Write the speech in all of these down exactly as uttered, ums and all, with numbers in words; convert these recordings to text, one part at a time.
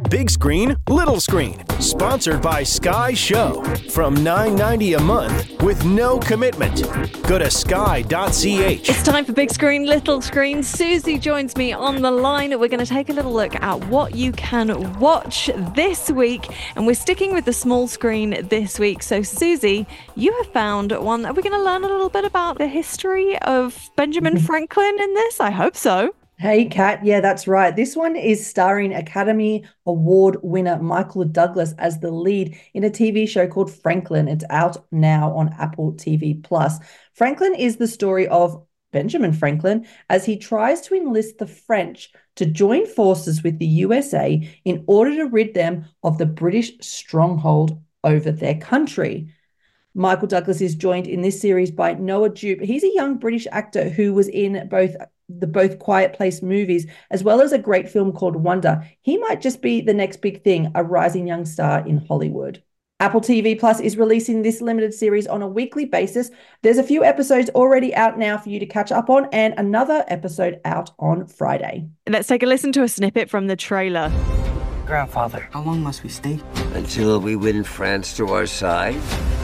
Big Screen, Little Screen, sponsored by Sky Show. From nine ninety a month with no commitment. Go to sky dot c h. It's time for Big Screen, Little Screen. Susie joins me on the line. We're going to take a little look at what you can watch this week. And we're sticking with the small screen this week. So, Susie, you have found one. Are we going to learn a little bit about the history of Benjamin Franklin in this? I hope so. Hey, Kat. Yeah, that's right. This one is starring Academy Award winner Michael Douglas as the lead in a T V show called Franklin. It's out now on Apple T V Plus. Franklin is the story of Benjamin Franklin as he tries to enlist the French to join forces with the U S A in order to rid them of the British stronghold over their country. Michael Douglas is joined in this series by Noah Jupe. He's a young British actor who was in both the both Quiet Place movies, as well as a great film called Wonder. He might just be the next big thing, a rising young star in Hollywood. Apple T V Plus is releasing this limited series on a weekly basis. There's a few episodes already out now for you to catch up on, and another episode out on Friday. Let's take a listen to a snippet from the trailer. Grandfather, how long must we stay? Until we win France to our side,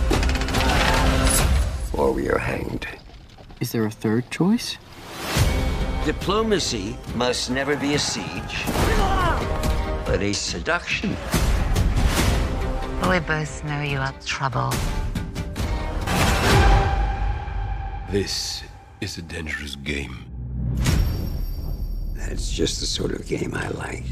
or we are hanged. Is there a third choice? Diplomacy must never be a siege, but a seduction. We both know you are trouble. This is a dangerous game. That's just the sort of game I like.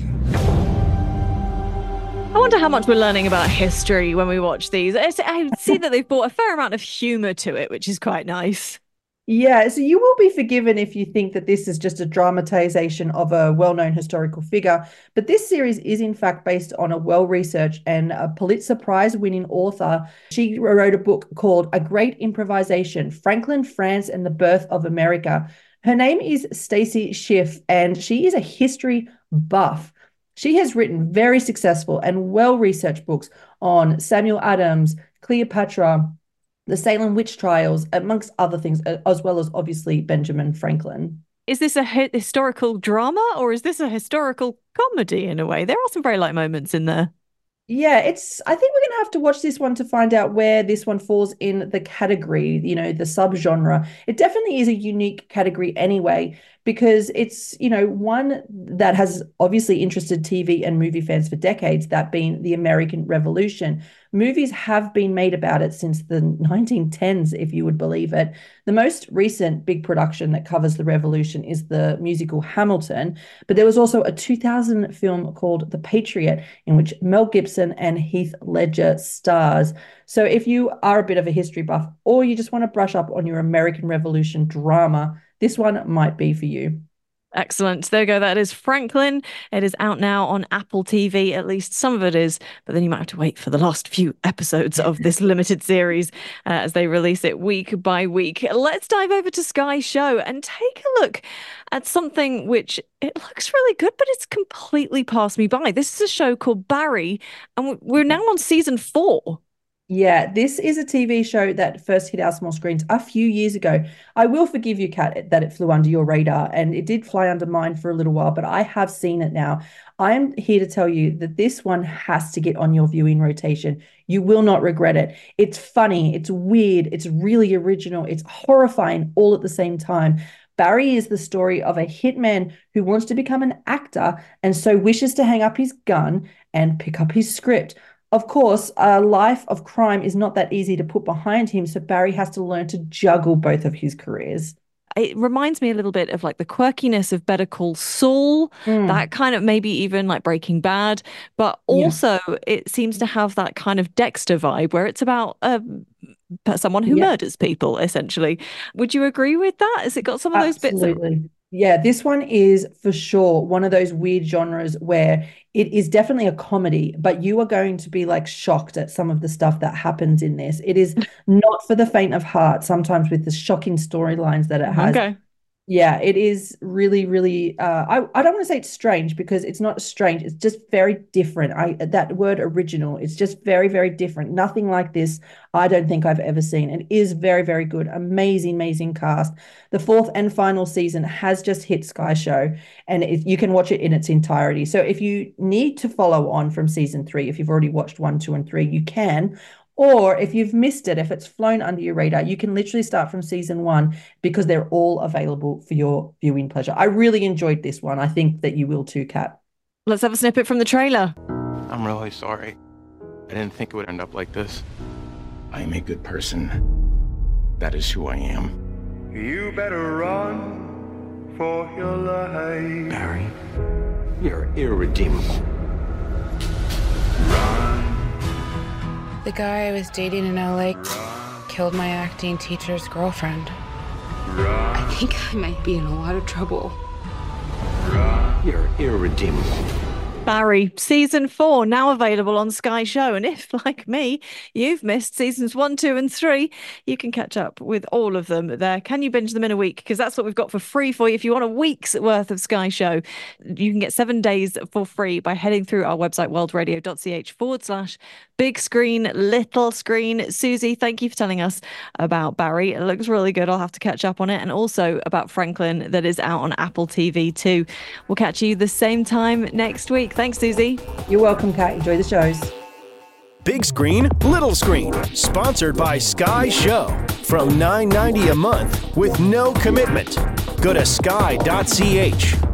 I wonder how much we're learning about history when we watch these. I see that they've brought a fair amount of humour to it, which is quite nice. Yeah, so you will be forgiven if you think that this is just a dramatization of a well-known historical figure. But this series is in fact based on a well-researched and a Pulitzer Prize-winning author. She wrote a book called A Great Improvisation, Franklin, France, and the Birth of America. Her name is Stacy Schiff, and she is a history buff. She has written very successful and well-researched books on Samuel Adams, Cleopatra, the Salem witch trials, amongst other things, as well as obviously Benjamin Franklin. Is this a hi- historical drama or is this a historical comedy in a way? There are some very light moments in there. Yeah, it's. I think we're going to have to watch this one to find out where this one falls in the category, you know, the subgenre. It definitely is a unique category anyway, because it's, you know, one that has obviously interested T V and movie fans for decades, that being the American Revolution. Movies have been made about it since the nineteen tens, if you would believe it. The most recent big production that covers the revolution is the musical Hamilton, but there was also a two thousand film called The Patriot, in which Mel Gibson and Heath Ledger stars. So if you are a bit of a history buff, or you just want to brush up on your American Revolution drama, this one might be for you. Excellent. There you go. That is Franklin. It is out now on Apple T V. At least some of it is, but then you might have to wait for the last few episodes of this limited series uh, as they release it week by week. Let's dive over to Sky Show and take a look at something which it looks really good, but it's completely passed me by. This is a show called Barry, and we're now on season four. Yeah, this is a T V show that first hit our small screens a few years ago. I will forgive you, Kat, that it flew under your radar, and it did fly under mine for a little while, but I have seen it now. I am here to tell you that this one has to get on your viewing rotation. You will not regret it. It's funny, it's weird, it's really original, it's horrifying all at the same time. Barry is the story of a hitman who wants to become an actor and so wishes to hang up his gun and pick up his script. Of course, a life of crime is not that easy to put behind him, so Barry has to learn to juggle both of his careers. It reminds me a little bit of like the quirkiness of Better Call Saul, mm. that kind of maybe even like Breaking Bad, but also yeah. it seems to have that kind of Dexter vibe where it's about uh, someone who yeah. murders people, essentially. Would you agree with that? Has it got some of those Absolutely. bits? That- Yeah, this one is for sure one of those weird genres where it is definitely a comedy, but you are going to be like shocked at some of the stuff that happens in this. It is not for the faint of heart, sometimes with the shocking storylines that it has. Okay. Yeah, it is really, really. Uh, I I don't want to say it's strange because it's not strange. It's just very different. I that word original. It's just very, very different. Nothing like this. I don't think I've ever seen. It is very, very good. Amazing, amazing cast. The fourth and final season has just hit Sky Show, and if you can watch it in its entirety. So if you need to follow on from season three, if you've already watched one, two, and three, you can. Or if you've missed it, if it's flown under your radar, you can literally start from season one because they're all available for your viewing pleasure. I really enjoyed this one. I think that you will too, Kat. Let's have a snippet from the trailer. I'm really sorry. I didn't think it would end up like this. I am a good person. That is who I am. You better run for your life. Barry, you're irredeemable. Run. The guy I was dating in L A killed my acting teacher's girlfriend. Run. I think I might be in a lot of trouble. Run. You're irredeemable. Barry, season four, now available on Sky Show. And if, like me, you've missed seasons one, two, and three, you can catch up with all of them there. Can you binge them in a week? Because that's what we've got for free for you. If you want a week's worth of Sky Show, you can get seven days for free by heading through our website, worldradio.ch forward slash big screen, little screen. Susie, thank you for telling us about Barry. It looks really good. I'll have to catch up on it. And also about Franklin, that is out on Apple T V too. We'll catch you the same time next week. Thanks, Susie. You're welcome, Kat. Enjoy the shows. Big Screen, Little Screen, sponsored by Sky Show. From nine ninety a month with no commitment. Go to sky dot c h.